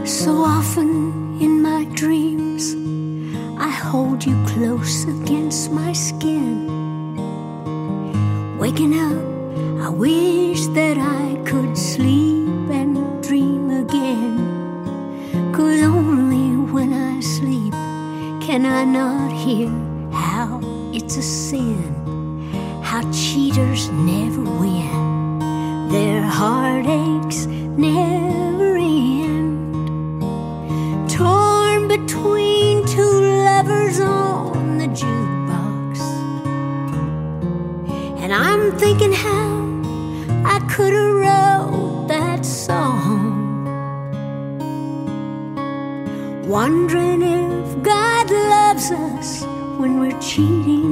So often in my dreams, I hold you close against my skin. Waking up, I wish that I could sleep and dream again. 'Cause only when I sleep can I not hear how it's a sin, how cheaters never win, their heartaches never end. Torn between two lovers on the jukebox, and I'm thinking how I could have wrote that song. Wondering if God loves us when we're cheating,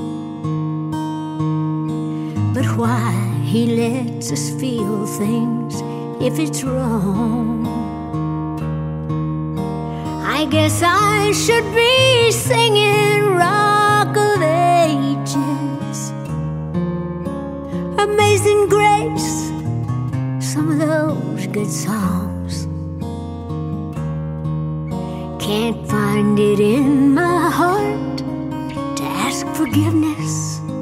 but why He lets us feel things if it's wrong. I guess I should be singing Rock of Ages, Amazing Grace, some of those good songs. Can't find it in my heart to ask forgiveness.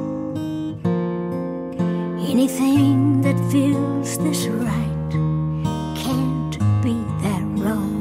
Anything that feels this right can't be that wrong.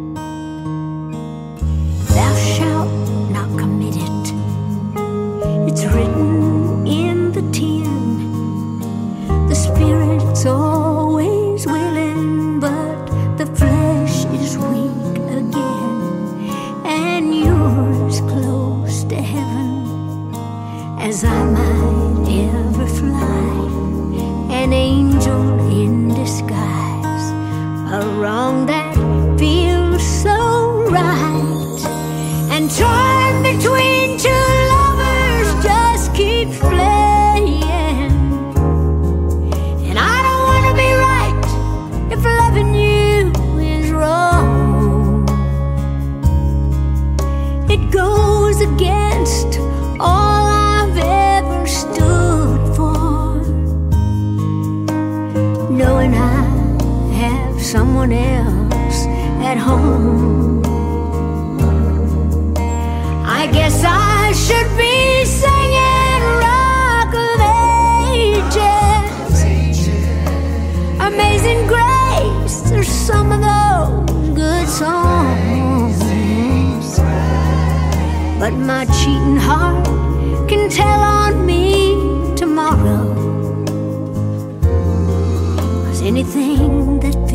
Thou shalt not commit it. It's written in the tin. The spirit's always willing, but the flesh is weak again. And you're as close to heaven as I might ever fly. An angel in disguise, a wrong that feels so right. And torn between two lovers just keeps playing. And I don't want to be right if loving you is wrong. It goes against all I've ever stood for, knowing I have someone else at home. I guess I should be singing Rock of Ages, Amazing Grace, there's some of those good songs. But my cheating heart can tell on me tomorrow. Anything that